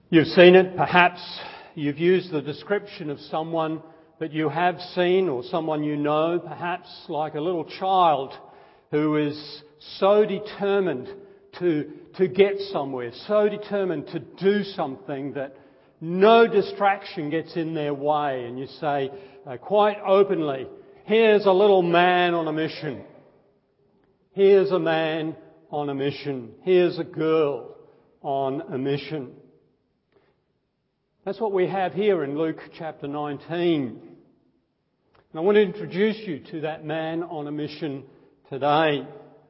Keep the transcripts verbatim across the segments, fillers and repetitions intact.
You've seen it, perhaps you've used the description of someone that you have seen or someone you know, perhaps like a little child who is so determined to, to get somewhere, so determined to do something that no distraction gets in their way. And you say uh, quite openly, here's a little man on a mission. Here's a man on a mission. Here's a girl on a mission. That's what we have here in Luke chapter nineteen. And I want to introduce you to that man on a mission today.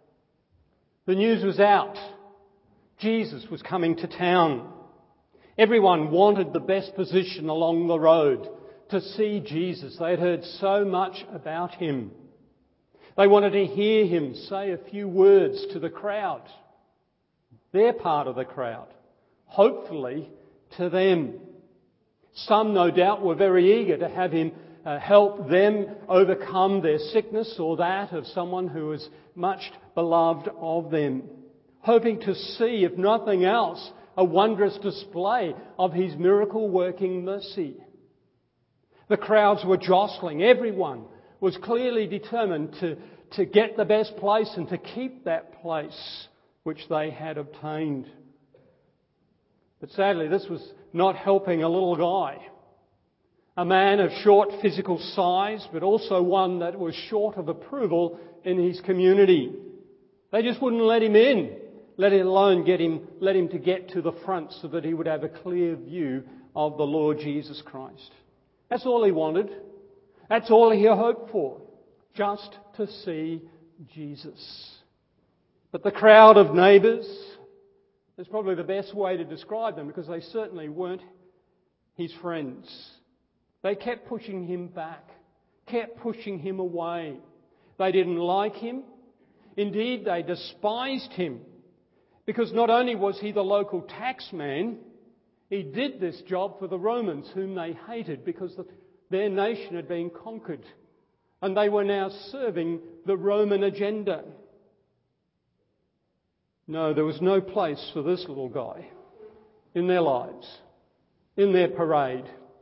The news was out. Jesus was coming to town. Everyone wanted the best position along the road to see Jesus. They had heard so much about him. They wanted to hear him say a few words to the crowd. Their part of the crowd. Hopefully to them. Some, no doubt, were very eager to have him uh, help them overcome their sickness or that of someone who was much beloved of them. Hoping to see, if nothing else, a wondrous display of his miracle-working mercy. The crowds were jostling. Everyone was clearly determined to, to get the best place and to keep that place which they had obtained. But sadly, this was not helping a little guy. A man of short physical size, but also one that was short of approval in his community. They just wouldn't let him in, let alone get him, let him to get to the front so that he would have a clear view of the Lord Jesus Christ. That's all he wanted. That's all he hoped for. Just to see Jesus. But the crowd of neighbours, is probably the best way to describe them, because they certainly weren't his friends. They kept pushing him back, kept pushing him away. They didn't like him. Indeed, they despised him, because not only was he the local tax man, he did this job for the Romans, whom they hated because their nation had been conquered, and they were now serving the Roman agenda. No, there was no place for this little guy in their lives, in their parade.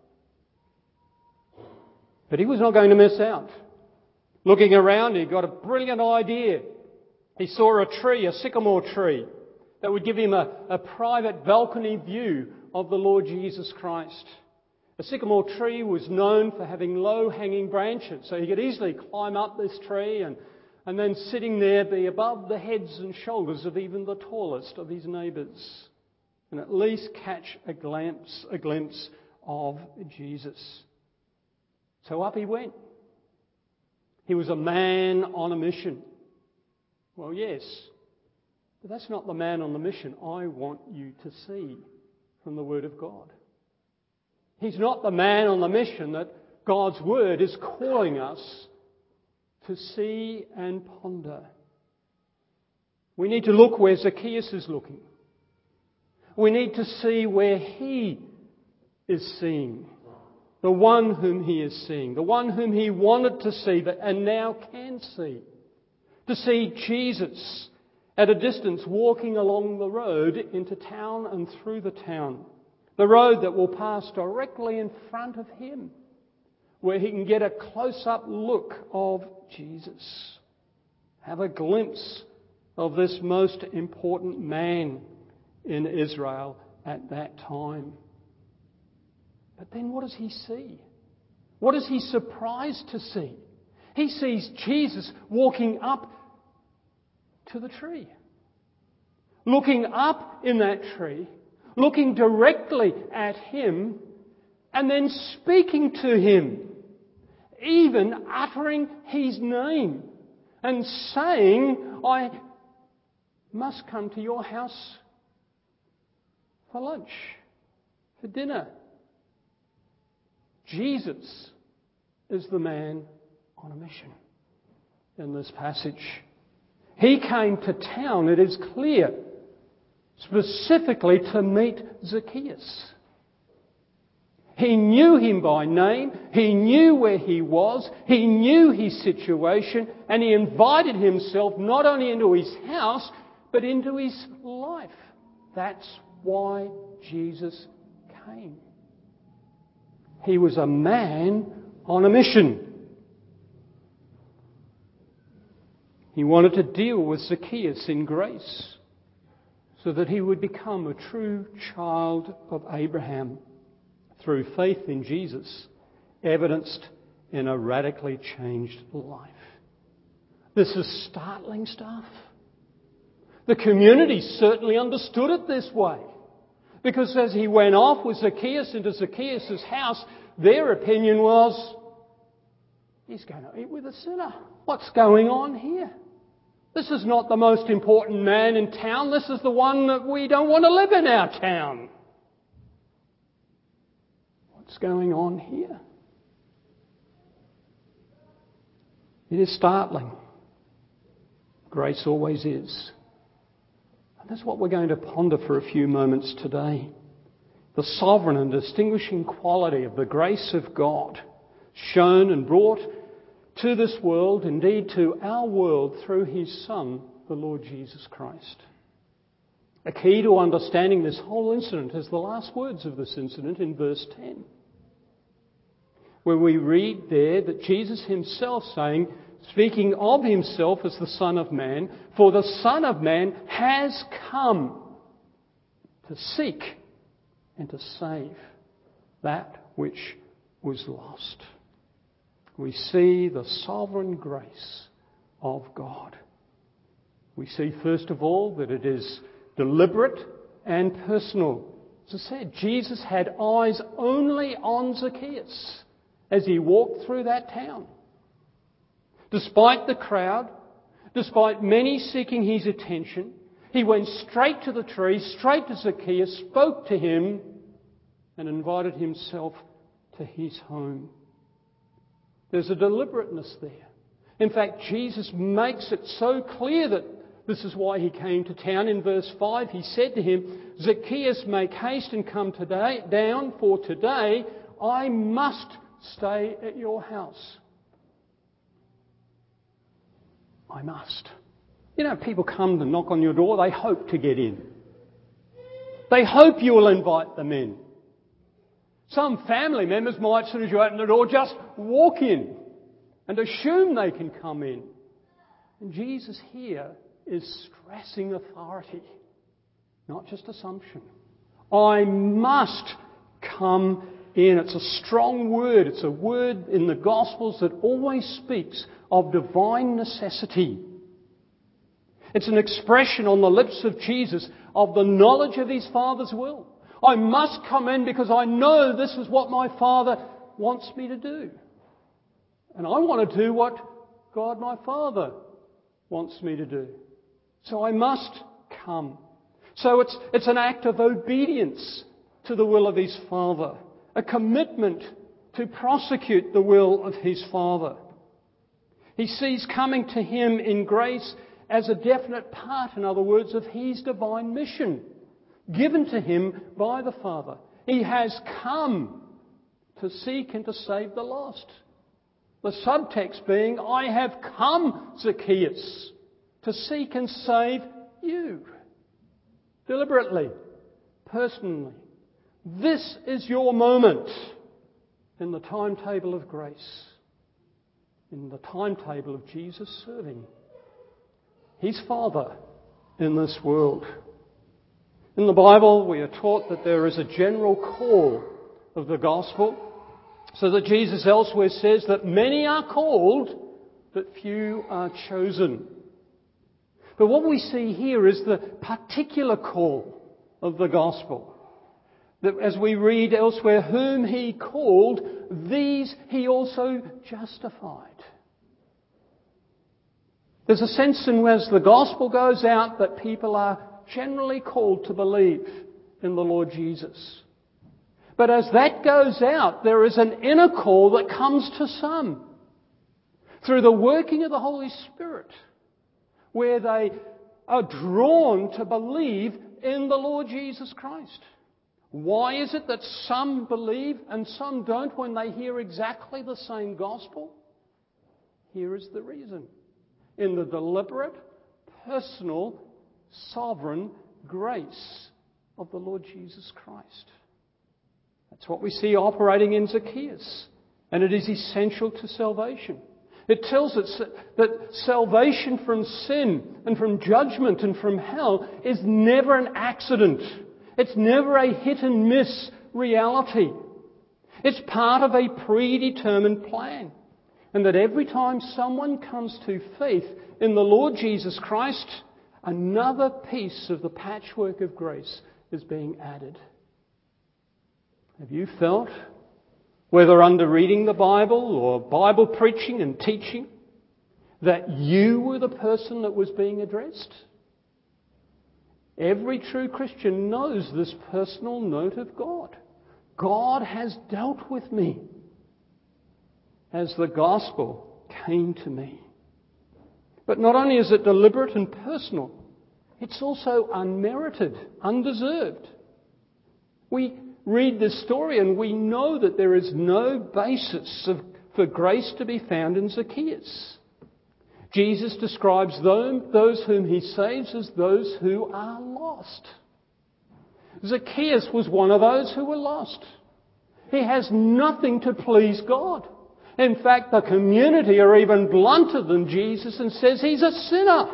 But he was not going to miss out. Looking around, he got a brilliant idea. He saw a tree, a sycamore tree, that would give him a, a private balcony view of the Lord Jesus Christ. A sycamore tree was known for having low-hanging branches, so he could easily climb up this tree and and then sitting there be above the heads and shoulders of even the tallest of his neighbours, and at least catch a glimpse, a glimpse of Jesus. So up he went. He was a man on a mission. Well, yes, but that's not the man on the mission I want you to see from the Word of God. He's not the man on the mission that God's Word is calling us to see and ponder. We need to look where Zacchaeus is looking. We need to see where he is seeing. The one whom he is seeing. The one whom he wanted to see but and now can see. To see Jesus at a distance walking along the road into town and through the town. The road that will pass directly in front of him, where he can get a close-up look of Jesus. Have a glimpse of this most important man in Israel at that time. But then what does he see? What is he surprised to see? He sees Jesus walking up to the tree. Looking up in that tree, looking directly at him, and then speaking to him. Even uttering his name and saying, I must come to your house for lunch, for dinner. Jesus is the man on a mission in this passage. He came to town, it is clear, specifically to meet Zacchaeus. He knew him by name, he knew where he was, he knew his situation, and he invited himself not only into his house, but into his life. That's why Jesus came. He was a man on a mission. He wanted to deal with Zacchaeus in grace so that he would become a true child of Abraham through faith in Jesus, evidenced in a radically changed life. This is startling stuff. The community certainly understood it this way, because as he went off with Zacchaeus into Zacchaeus' house, their opinion was, he's going to eat with a sinner. What's going on here? This is not the most important man in town. This is the one that we don't want to live in our town. What's going on here? It is startling. Grace always is. And that's what we're going to ponder for a few moments today. The sovereign and distinguishing quality of the grace of God shown and brought to this world, indeed to our world, through His Son, the Lord Jesus Christ. A key to understanding this whole incident is the last words of this incident in verse ten, where we read there that Jesus Himself saying, speaking of Himself as the Son of Man, "For the Son of Man has come to seek and to save that which was lost." We see the sovereign grace of God. We see, first of all, that it is deliberate and personal. As I said, Jesus had eyes only on Zacchaeus as he walked through that town. Despite the crowd, despite many seeking his attention, he went straight to the tree, straight to Zacchaeus, spoke to him, and invited himself to his home. There's a deliberateness there. In fact, Jesus makes it so clear that this is why he came to town. In verse five, he said to him, "Zacchaeus, make haste and come today down, for today I must stay at your house." I must. You know, people come to knock on your door, they hope to get in. They hope you will invite them in. Some family members might, as soon as you open the door, just walk in and assume they can come in. And Jesus here is stressing authority, not just assumption. I must come in. It's a strong word. It's a word in the Gospels that always speaks of divine necessity. It's an expression on the lips of Jesus of the knowledge of His Father's will. I must come in because I know this is what my Father wants me to do. And I want to do what God my Father wants me to do. So I must come. So it's, it's an act of obedience to the will of His Father. A commitment to prosecute the will of His Father. He sees coming to Him in grace as a definite part, in other words, of His divine mission, given to Him by the Father. He has come to seek and to save the lost. The subtext being, I have come, Zacchaeus, to seek and save you. Deliberately, personally. This is your moment in the timetable of grace, in the timetable of Jesus serving His Father in this world. In the Bible, we are taught that there is a general call of the gospel, so that Jesus elsewhere says that many are called, but few are chosen. But what we see here is the particular call of the gospel. That as we read elsewhere, whom He called, these He also justified. There's a sense in as the gospel goes out that people are generally called to believe in the Lord Jesus. But as that goes out, there is an inner call that comes to some through the working of the Holy Spirit, where they are drawn to believe in the Lord Jesus Christ. Why is it that some believe and some don't when they hear exactly the same gospel? Here is the reason. In the deliberate, personal, sovereign grace of the Lord Jesus Christ. That's what we see operating in Zacchaeus. And it is essential to salvation. It tells us that salvation from sin and from judgment and from hell is never an accident. It's never a hit and miss reality. It's part of a predetermined plan. And that every time someone comes to faith in the Lord Jesus Christ, another piece of the patchwork of grace is being added. Have you felt, whether under reading the Bible or Bible preaching and teaching, that you were the person that was being addressed? Every true Christian knows this personal note of God. God has dealt with me as the gospel came to me. But not only is it deliberate and personal, it's also unmerited, undeserved. We read this story and we know that there is no basis of, for grace to be found in Zacchaeus. Jesus describes them, those whom he saves as those who are lost. Zacchaeus was one of those who were lost. He has nothing to please God. In fact, the community are even blunter than Jesus and says he's a sinner.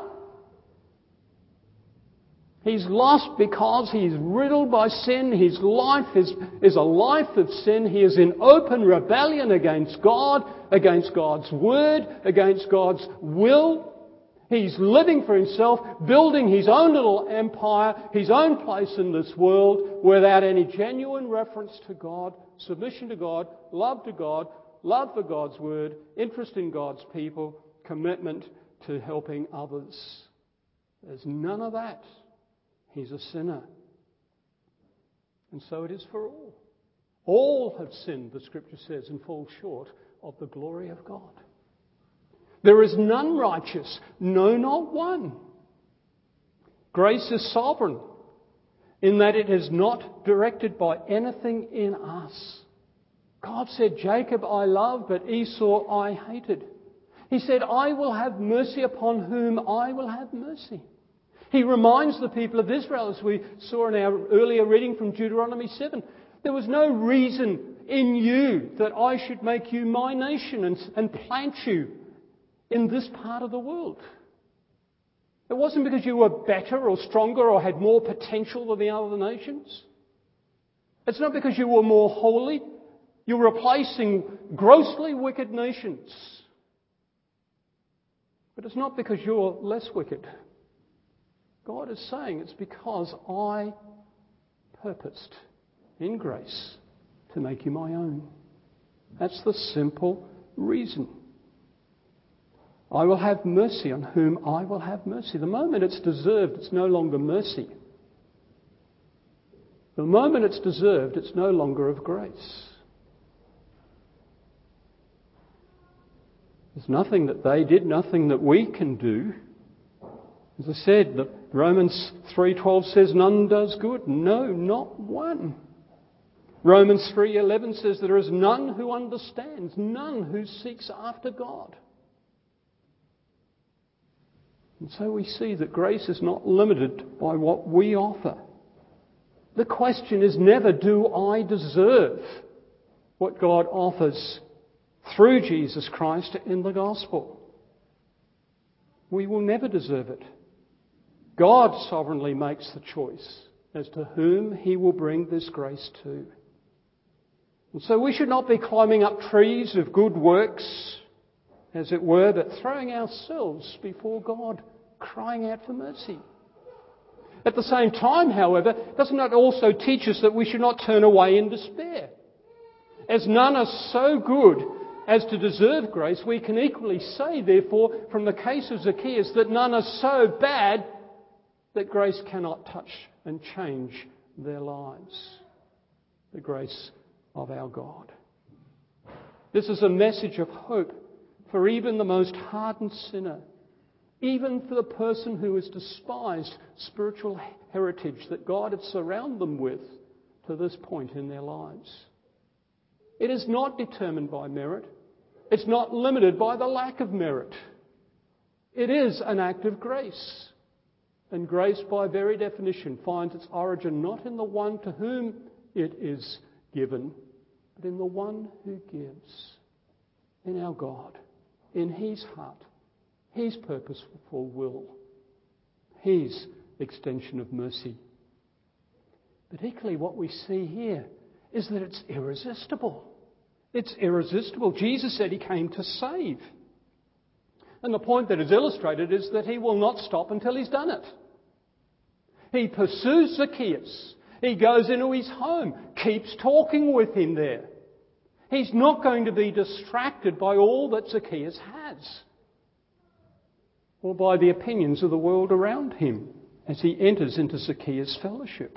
He's lost because he's riddled by sin. His life is, is a life of sin. He is in open rebellion against God, against God's word, against God's will. He's living for himself, building his own little empire, his own place in this world, without any genuine reference to God, submission to God, love to God, love for God's word, interest in God's people, commitment to helping others. There's none of that. He's a sinner. And so it is for all. All have sinned, the Scripture says, and fall short of the glory of God. There is none righteous, no, not one. Grace is sovereign in that it is not directed by anything in us. God said, Jacob I love, but Esau I hated. He said, I will have mercy upon whom I will have mercy. He reminds the people of Israel, as we saw in our earlier reading from Deuteronomy seven, there was no reason in you that I should make you my nation and, and plant you in this part of the world. It wasn't because you were better or stronger or had more potential than the other nations. It's not because you were more holy. You're replacing grossly wicked nations. But it's not because you're less wicked. God is saying it's because I purposed in grace to make you my own. That's the simple reason. I will have mercy on whom I will have mercy. The moment it's deserved, it's no longer mercy. The moment it's deserved, it's no longer of grace. There's nothing that they did, nothing that we can do. As I said, the Romans three twelve says none does good. No, not one. Romans three eleven says there is none who understands, none who seeks after God. And so we see that grace is not limited by what we offer. The question is never, do I deserve what God offers through Jesus Christ in the gospel? We will never deserve it. God sovereignly makes the choice as to whom he will bring this grace to. And so we should not be climbing up trees of good works, as it were, but throwing ourselves before God, crying out for mercy. At the same time, however, doesn't that also teach us that we should not turn away in despair? As none are so good as to deserve grace, we can equally say, therefore, from the case of Zacchaeus, that none are so bad that grace cannot touch and change their lives. The grace of our God. This is a message of hope for even the most hardened sinner, even for the person who has despised spiritual heritage that God had surrounded them with to this point in their lives. It is not determined by merit. It's not limited by the lack of merit. It is an act of grace. And grace, by very definition, finds its origin not in the one to whom it is given, but in the one who gives, in our God, in His heart, His purposeful will, His extension of mercy. But equally what we see here is that it's irresistible. It's irresistible. Jesus said He came to save. And the point that is illustrated is that He will not stop until He's done it. He pursues Zacchaeus. He goes into his home, keeps talking with him there. He's not going to be distracted by all that Zacchaeus has, or by the opinions of the world around him as he enters into Zacchaeus' fellowship.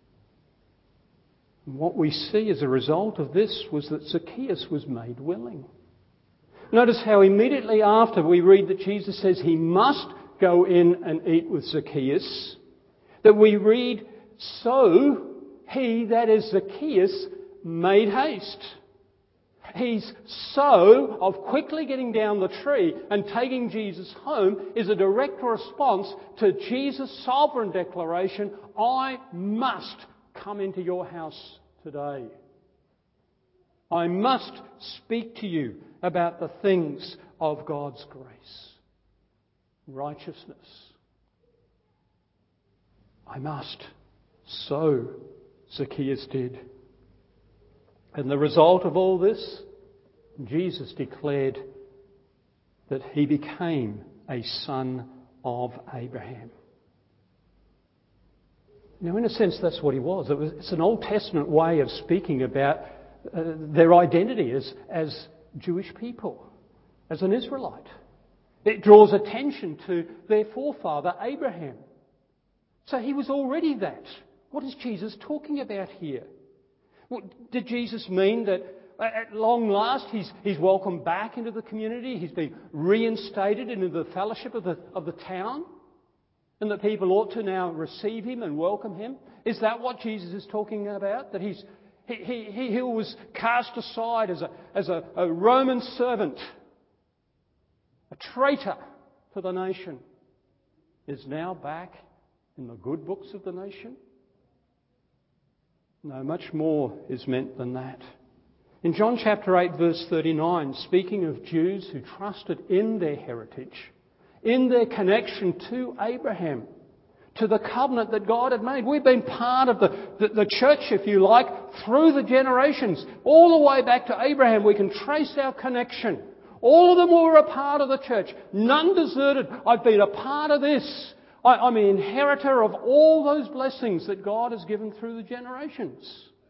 And what we see as a result of this was that Zacchaeus was made willing. Notice how immediately after we read that Jesus says he must go in and eat with Zacchaeus, that we read, so he, that is Zacchaeus, made haste. He's so of quickly getting down the tree and taking Jesus home is a direct response to Jesus' sovereign declaration, I must come into your house today. I must speak to you about the things of God's grace, righteousness. I must. So Zacchaeus did. And the result of all this, Jesus declared that he became a son of Abraham. Now, in a sense, that's what he was. It was it's an Old Testament way of speaking about uh, their identity as, as Jewish people, as an Israelite. It draws attention to their forefather, Abraham. So he was already that. What is Jesus talking about here? Well, did Jesus mean that at long last he's, he's welcomed back into the community? He's been reinstated into the fellowship of the, of the town? And that people ought to now receive him and welcome him? Is that what Jesus is talking about? That he's, he, he, he was cast aside as, a, as a, a Roman servant, a traitor to the nation, is now back in the good books of the nation? No, much more is meant than that. In John chapter eight, verse thirty-nine, speaking of Jews who trusted in their heritage, in their connection to Abraham, to the covenant that God had made. We've been part of the, the, the church, if you like, through the generations. All the way back to Abraham, we can trace our connection. All of them were a part of the church. None deserted. I've been a part of this. I, I'm an inheritor of all those blessings that God has given through the generations.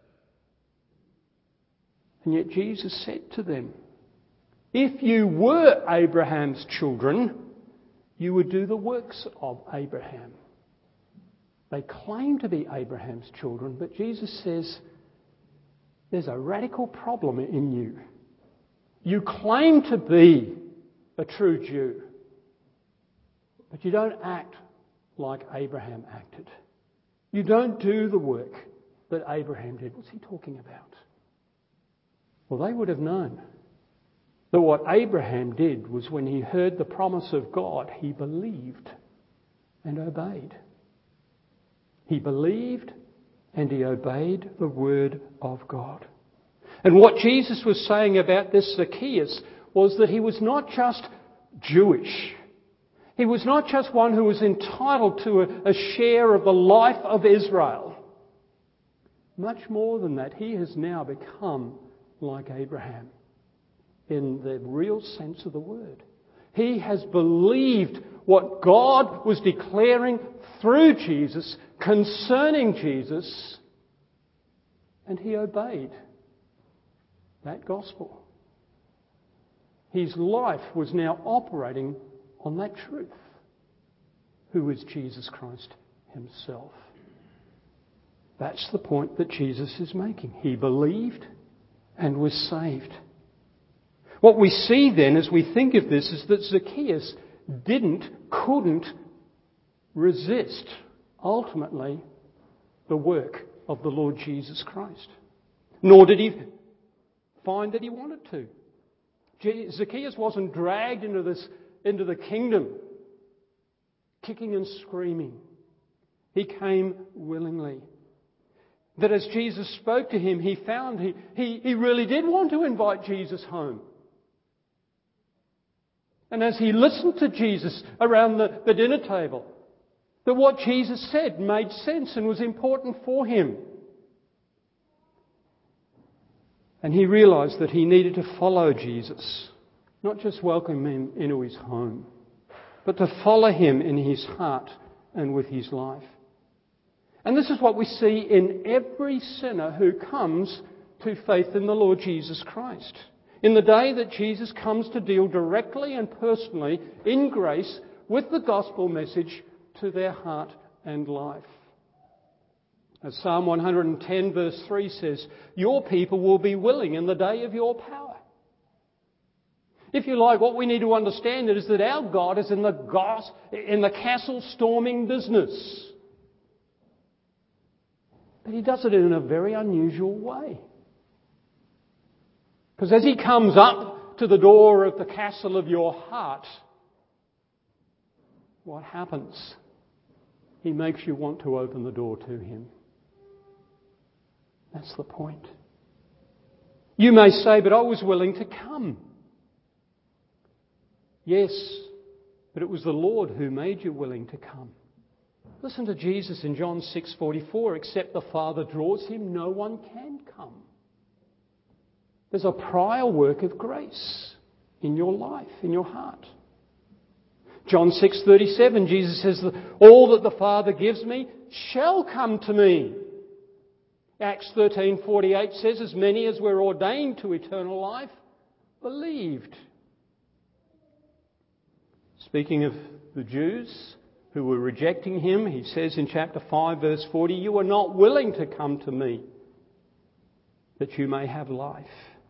And yet Jesus said to them, if you were Abraham's children, you would do the works of Abraham. They claim to be Abraham's children, but Jesus says there's a radical problem in you. You claim to be a true Jew, but you don't act like Abraham acted. You don't do the work that Abraham did. What's he talking about? Well, they would have known that what Abraham did was when he heard the promise of God, he believed and obeyed. He believed and he obeyed the word of God. And what Jesus was saying about this Zacchaeus was that he was not just Jewish. He was not just one who was entitled to a, a share of the life of Israel. Much more than that, he has now become like Abraham in the real sense of the word. He has believed what God was declaring through Jesus concerning Jesus, and he obeyed that gospel. His life was now operating on that truth. Who is Jesus Christ himself? That's the point that Jesus is making. He believed and was saved. What we see then as we think of this is that Zacchaeus didn't, couldn't resist, ultimately, the work of the Lord Jesus Christ. Nor did he find that he wanted to. Zacchaeus wasn't dragged into this, into the kingdom, kicking and screaming. He came willingly. that as Jesus spoke to him, he found he, he, he really did want to invite Jesus home. And as he listened to Jesus around the, the dinner table, that what Jesus said made sense and was important for him. And he realised that he needed to follow Jesus, not just welcome him into his home, but to follow him in his heart and with his life. And this is what we see in every sinner who comes to faith in the Lord Jesus Christ. In the day that Jesus comes to deal directly and personally in grace with the gospel message to their heart and life. As Psalm one hundred ten verse three says, your people will be willing in the day of your power. If you like, what we need to understand is that our God is in the, gos- in the castle storming business. But he does it in a very unusual way. Because as he comes up to the door of the castle of your heart, what happens? He makes you want to open the door to him. That's the point. You may say, but I was willing to come. Yes, but it was the Lord who made you willing to come. Listen to Jesus in John six forty-four. Except the Father draws him, no one can come. There's a prior work of grace in your life, in your heart. John six thirty-seven, Jesus says, all that the Father gives me shall come to me. Acts thirteen forty-eight says, as many as were ordained to eternal life believed. Speaking of the Jews who were rejecting him, he says in chapter five verse forty, you are not willing to come to me that you may have life.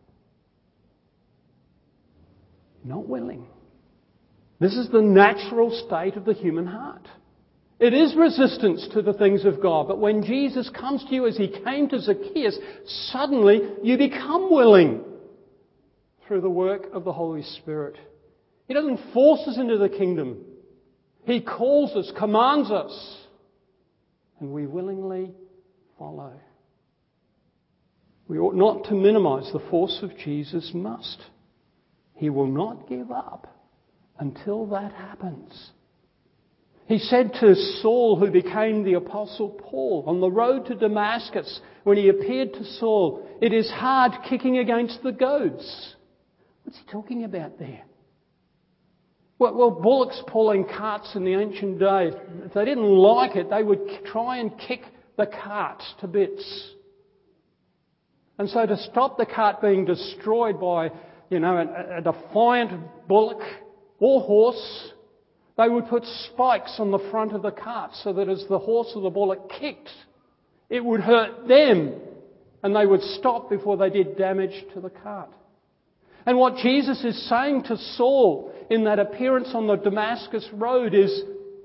Not willing. This is the natural state of the human heart. It is resistance to the things of God. But when Jesus comes to you as he came to Zacchaeus, suddenly you become willing through the work of the Holy Spirit. He doesn't force us into the kingdom. He calls us, commands us, and we willingly follow. We ought not to minimise the force of Jesus' must. He will not give up until that happens. He said to Saul, who became the Apostle Paul, on the road to Damascus, when he appeared to Saul, it is hard kicking against the goads. What's he talking about there? Well, well, bullocks pulling carts in the ancient days, if they didn't like it, they would try and kick the cart to bits. And so to stop the cart being destroyed by, you know, a, a defiant bullock or horse, they would put spikes on the front of the cart so that as the horse or the bullock kicked, it would hurt them and they would stop before they did damage to the cart. And what Jesus is saying to Saul in that appearance on the Damascus road is,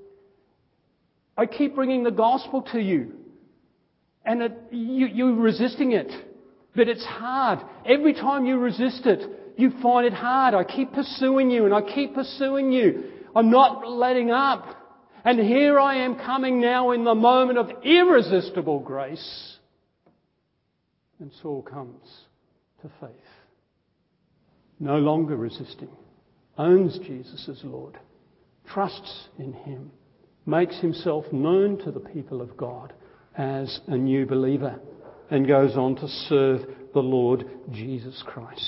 I keep bringing the gospel to you and it, you, you're resisting it, but it's hard. Every time you resist it, you find it hard. I keep pursuing you and I keep pursuing you. I'm not letting up. And here I am coming now in the moment of irresistible grace. And Saul comes to faith. No longer resisting. Owns Jesus as Lord. Trusts in him. Makes himself known to the people of God as a new believer. And goes on to serve the Lord Jesus Christ.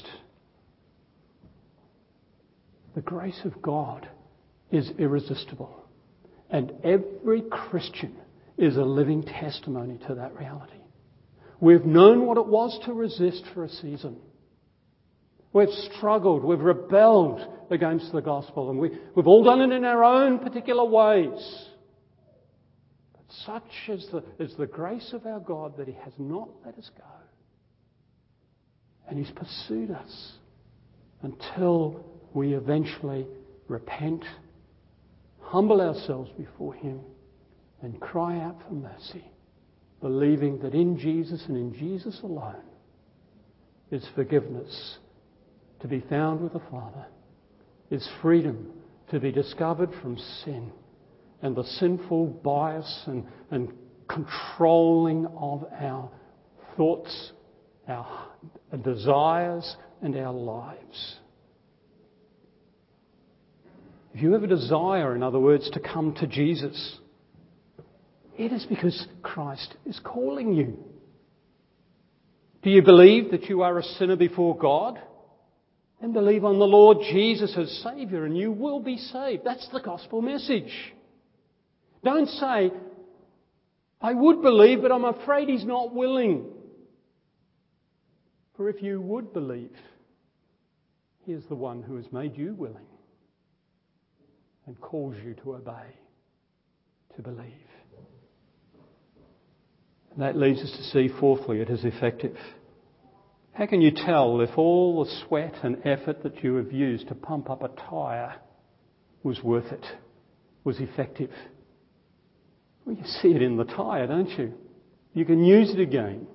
The grace of God is irresistible. And every Christian is a living testimony to that reality. We've known what it was to resist for a season. We've struggled, we've rebelled against the gospel, and we, we've all done it in our own particular ways. But such is the, is the grace of our God that he has not let us go. And he's pursued us until we eventually repent, humble ourselves before him, and cry out for mercy, believing that in Jesus and in Jesus alone is forgiveness to be found with the Father, is freedom to be discovered from sin and the sinful bias and, and controlling of our thoughts, our desires, and our lives. If you have a desire, in other words, to come to Jesus, it is because Christ is calling you. Do you believe that you are a sinner before God? Then believe on the Lord Jesus as Saviour and you will be saved. That's the gospel message. Don't say, I would believe, but I'm afraid He's not willing. For if you would believe, He is the one who has made you willing and calls you to obey, to believe. And that leads us to see, fourthly, it is effective. How can you tell if all the sweat and effort that you have used to pump up a tyre was worth it, was effective? Well, you see it in the tyre, don't you? You can use it again.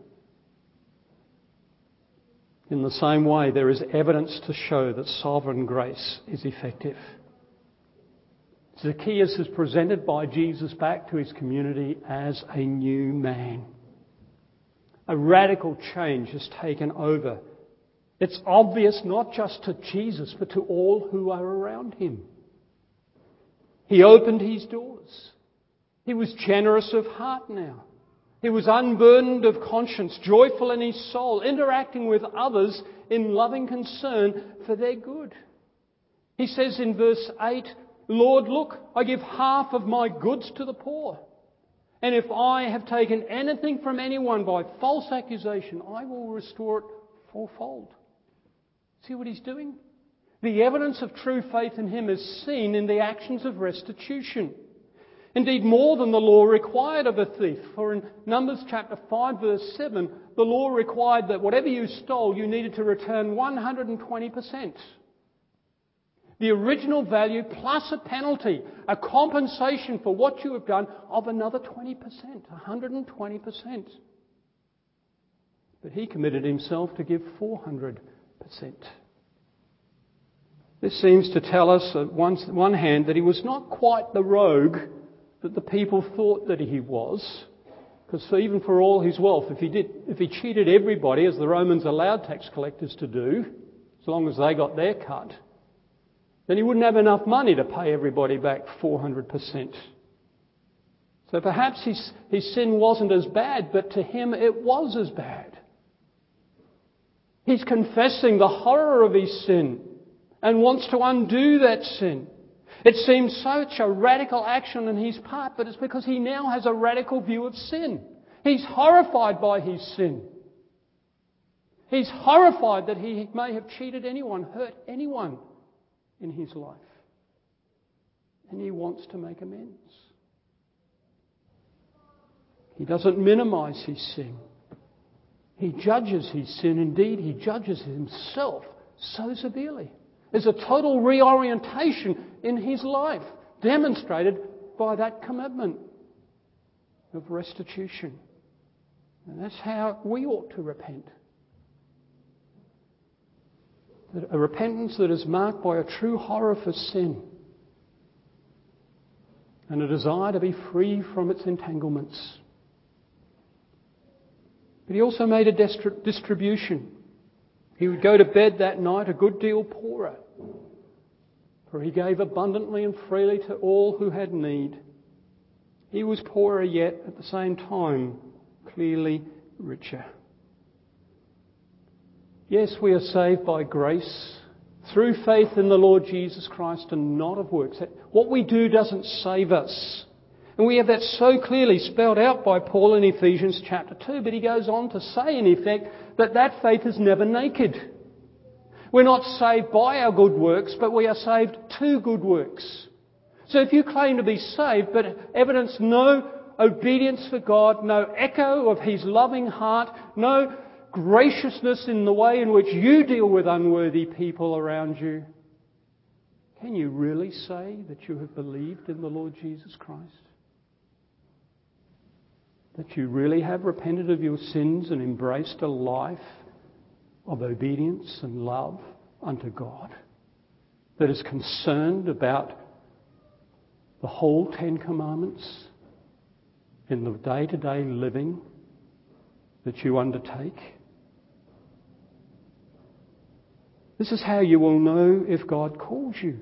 In the same way, there is evidence to show that sovereign grace is effective. Zacchaeus is presented by Jesus back to his community as a new man. A radical change has taken over. It's obvious not just to Jesus, but to all who are around him. He opened his doors. He was generous of heart now. He was unburdened of conscience, joyful in his soul, interacting with others in loving concern for their good. He says in verse eight, Lord, look, I give half of my goods to the poor. And if I have taken anything from anyone by false accusation, I will restore it fourfold. See what he's doing? The evidence of true faith in him is seen in the actions of restitution. Indeed, more than the law required of a thief. For in Numbers chapter five, verse seven, the law required that whatever you stole, you needed to return one hundred twenty percent. The original value plus a penalty, a compensation for what you have done of another twenty percent, one hundred twenty percent. But he committed himself to give four hundred percent. This seems to tell us on one, one hand that he was not quite the rogue that the people thought that he was. Because even for all his wealth, if he did, if he cheated everybody, as the Romans allowed tax collectors to do, as long as they got their cut, then he wouldn't have enough money to pay everybody back four hundred percent. So perhaps his, his sin wasn't as bad, but to him it was as bad. He's confessing the horror of his sin and wants to undo that sin. It seems such a radical action on his part, but it's because he now has a radical view of sin. He's horrified by his sin. He's horrified that he may have cheated anyone, hurt anyone in his life. And he wants to make amends. He doesn't minimize his sin. He judges his sin. Indeed, he judges himself so severely. There's a total reorientation in his life, demonstrated by that commitment of restitution. And that's how we ought to repent. A repentance that is marked by a true horror for sin and a desire to be free from its entanglements. But he also made a distri- distribution. He would go to bed that night a good deal poorer, for he gave abundantly and freely to all who had need. He was poorer yet, at the same time, clearly richer. Yes, we are saved by grace, through faith in the Lord Jesus Christ and not of works. What we do doesn't save us. And we have that so clearly spelled out by Paul in Ephesians chapter two, but he goes on to say, in effect, that that faith is never naked. We're not saved by our good works, but we are saved to good works. So if you claim to be saved, but evidence no obedience for God, no echo of His loving heart, no graciousness in the way in which you deal with unworthy people around you, can you really say that you have believed in the Lord Jesus Christ? That you really have repented of your sins and embraced a life of obedience and love unto God that is concerned about the whole Ten Commandments in the day-to-day living that you undertake. This is how you will know if God calls you.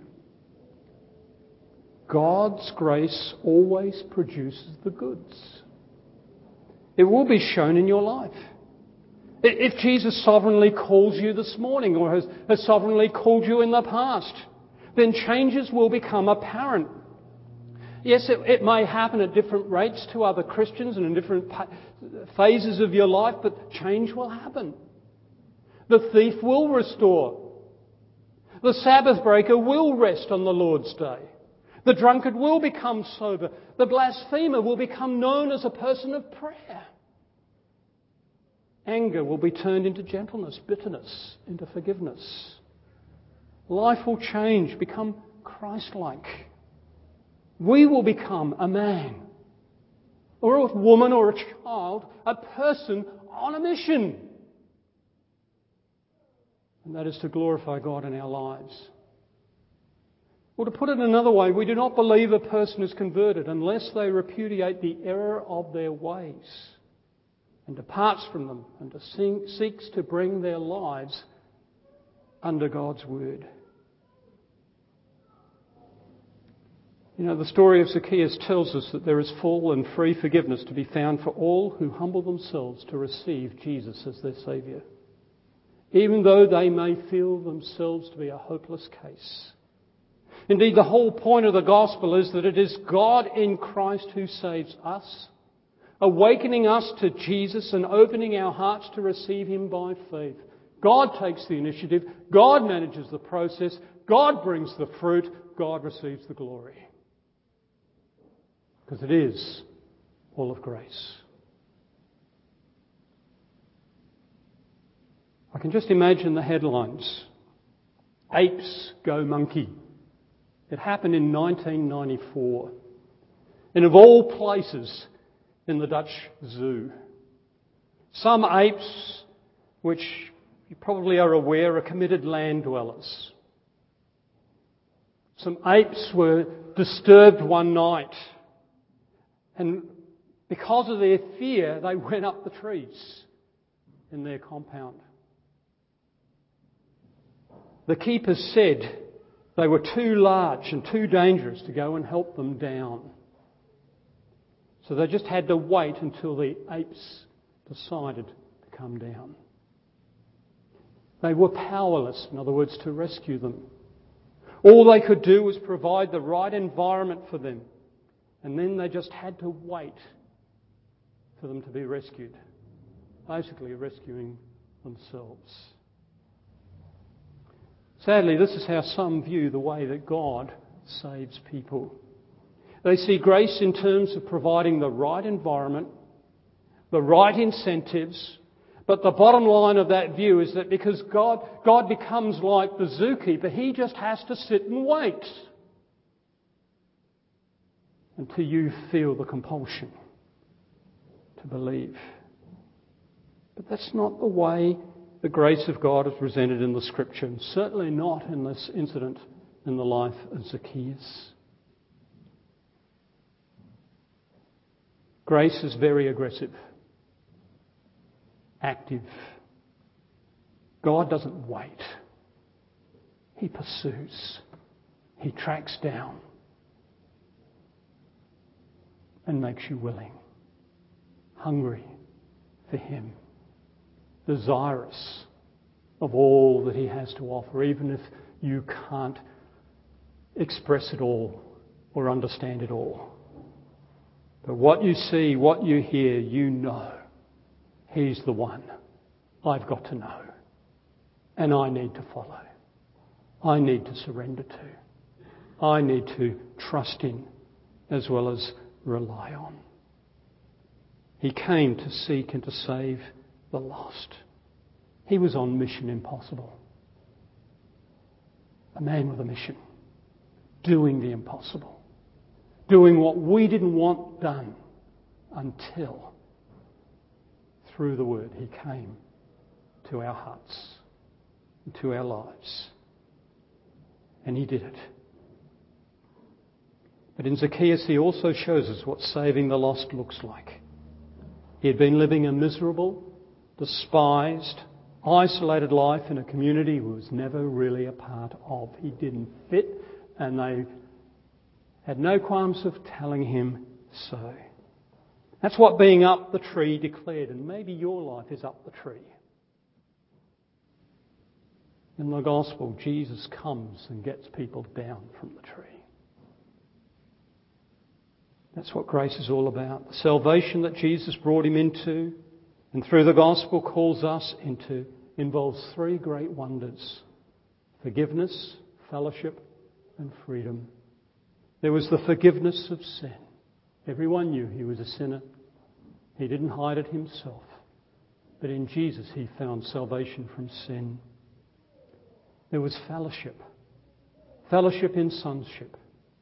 God's grace always produces the goods. It will be shown in your life. If Jesus sovereignly calls you this morning or has, has sovereignly called you in the past, then changes will become apparent. Yes, it, it may happen at different rates to other Christians and in different pa- phases of your life, but change will happen. The thief will restore. The Sabbath breaker will rest on the Lord's day. The drunkard will become sober. The blasphemer will become known as a person of prayer. Anger will be turned into gentleness, bitterness into forgiveness. Life will change, become Christ-like. We will become a man, or a woman, or a child, a person on a mission. And that is to glorify God in our lives. Or to put it another way, we do not believe a person is converted unless they repudiate the error of their ways and departs from them and to sing, seeks to bring their lives under God's word. You know, the story of Zacchaeus tells us that there is full and free forgiveness to be found for all who humble themselves to receive Jesus as their Saviour, even though they may feel themselves to be a hopeless case. Indeed, the whole point of the gospel is that it is God in Christ who saves us, awakening us to Jesus and opening our hearts to receive Him by faith. God takes the initiative. God manages the process. God brings the fruit. God receives the glory. Because it is all of grace. I can just imagine the headlines. Apes go monkey. It happened in nineteen ninety-four. And of all places, in the Dutch zoo. Some apes, which you probably are aware, are committed land dwellers. Some apes were disturbed one night. And because of their fear, they went up the trees in their compound. The keepers said they were too large and too dangerous to go and help them down. So they just had to wait until the apes decided to come down. They were powerless, in other words, to rescue them. All they could do was provide the right environment for them. And then they just had to wait for them to be rescued. Basically rescuing themselves. Sadly, this is how some view the way that God saves people. They see grace in terms of providing the right environment, the right incentives, but the bottom line of that view is that because God, God becomes like the zookeeper, He just has to sit and wait until you feel the compulsion to believe. But that's not the way the grace of God is presented in the Scripture, and certainly not in this incident in the life of Zacchaeus. Grace is very aggressive, active. God doesn't wait. He pursues. He tracks down and makes you willing, hungry for Him, desirous of all that He has to offer, even if you can't express it all or understand it all. But what you see, what you hear, you know He's the one I've got to know and I need to follow. I need to surrender to. I need to trust in as well as rely on. He came to seek and to save the lost. He was on mission impossible. A man with a mission. Doing the impossible. Doing what we didn't want done until, through the Word, He came to our hearts and to our lives. And He did it. But in Zacchaeus, He also shows us what saving the lost looks like. He had been living a miserable, despised, isolated life in a community he was never really a part of. He didn't fit, and they had no qualms of telling him so. That's what being up the tree declared, and maybe your life is up the tree. In the gospel, Jesus comes and gets people down from the tree. That's what grace is all about. The salvation that Jesus brought him into and through the gospel calls us into involves three great wonders: forgiveness, fellowship, and freedom. There was the forgiveness of sin. Everyone knew he was a sinner. He didn't hide it himself. But in Jesus he found salvation from sin. There was fellowship. Fellowship in sonship.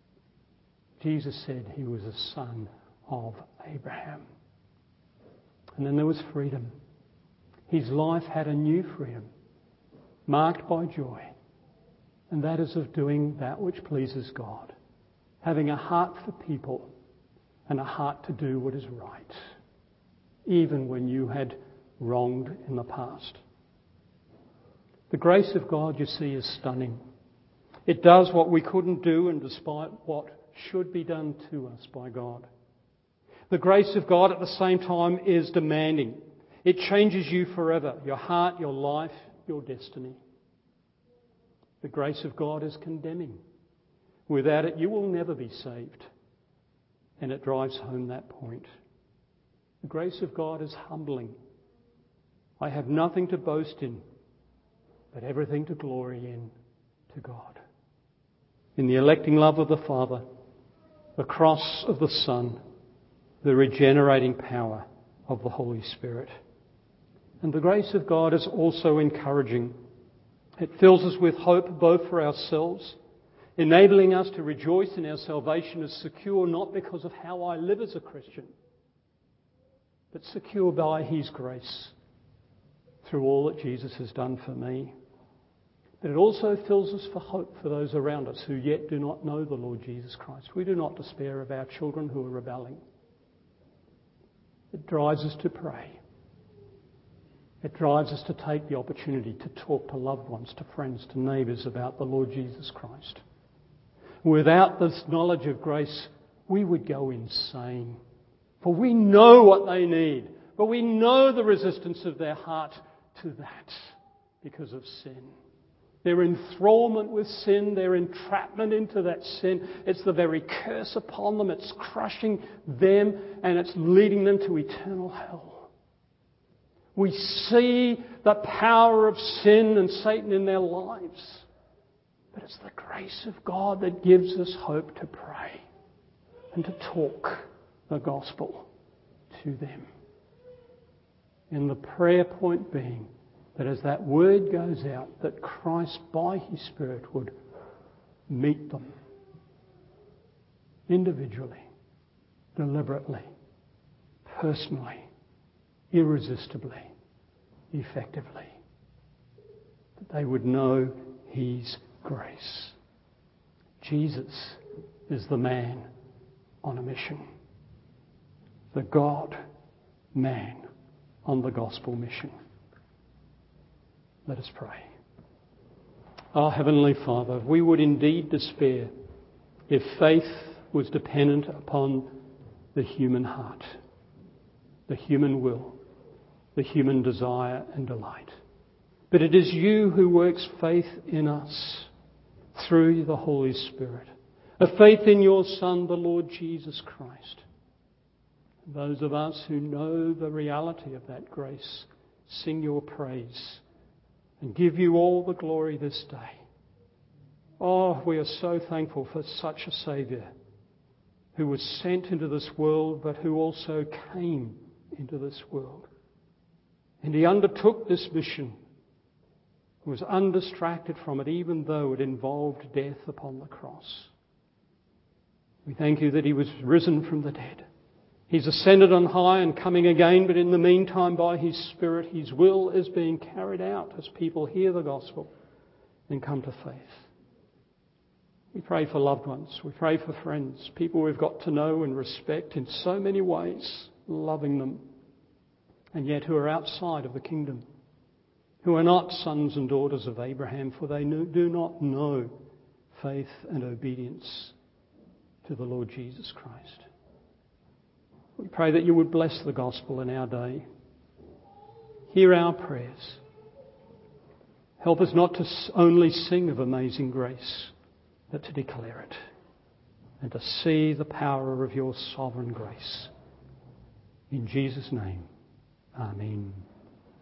Jesus said he was a son of Abraham. And then there was freedom. His life had a new freedom, marked by joy. And that is of doing that which pleases God. Having a heart for people and a heart to do what is right, even when you had wronged in the past. The grace of God, you see, is stunning. It does what we couldn't do, and despite what should be done to us by God. The grace of God at the same time is demanding. It changes you forever, your heart, your life, your destiny. The grace of God is condemning. Without it, you will never be saved. And it drives home that point. The grace of God is humbling. I have nothing to boast in, but everything to glory in to God. In the electing love of the Father, the cross of the Son, the regenerating power of the Holy Spirit. And the grace of God is also encouraging. It fills us with hope both for ourselves, enabling us to rejoice in our salvation as secure not because of how I live as a Christian, but secure by His grace through all that Jesus has done for me. But it also fills us for hope for those around us who yet do not know the Lord Jesus Christ. We do not despair of our children who are rebelling. It drives us to pray. It drives us to take the opportunity to talk to loved ones, to friends, to neighbours about the Lord Jesus Christ. Without this knowledge of grace, we would go insane. For we know what they need, but we know the resistance of their heart to that because of sin. Their enthrallment with sin, their entrapment into that sin, it's the very curse upon them. It's crushing them and it's leading them to eternal hell. We see the power of sin and Satan in their lives. But it's the grace of God that gives us hope to pray and to talk the gospel to them. And the prayer point being that as that word goes out, that Christ by His Spirit would meet them individually, deliberately, personally, irresistibly, effectively. That they would know His grace. Jesus is the man on a mission. The God-man on the gospel mission. Let us pray. Our Heavenly Father, we would indeed despair if faith was dependent upon the human heart, the human will, the human desire and delight. But it is You who works faith in us through the Holy Spirit, a faith in Your Son, the Lord Jesus Christ. Those of us who know the reality of that grace, sing Your praise and give You all the glory this day. Oh, we are so thankful for such a Saviour who was sent into this world, but who also came into this world. And He undertook this mission, was undistracted from it, even though it involved death upon the cross. We thank You that He was risen from the dead. He's ascended on high and coming again, but in the meantime, by His Spirit, His will is being carried out as people hear the gospel and come to faith. We pray for loved ones. We pray for friends, people we've got to know and respect in so many ways, loving them and yet who are outside of the kingdom, who are not sons and daughters of Abraham, for they do not know faith and obedience to the Lord Jesus Christ. We pray that you would bless the gospel in our day. Hear our prayers. Help us not to only sing of amazing grace, but to declare it and to see the power of your sovereign grace. In Jesus' name, amen.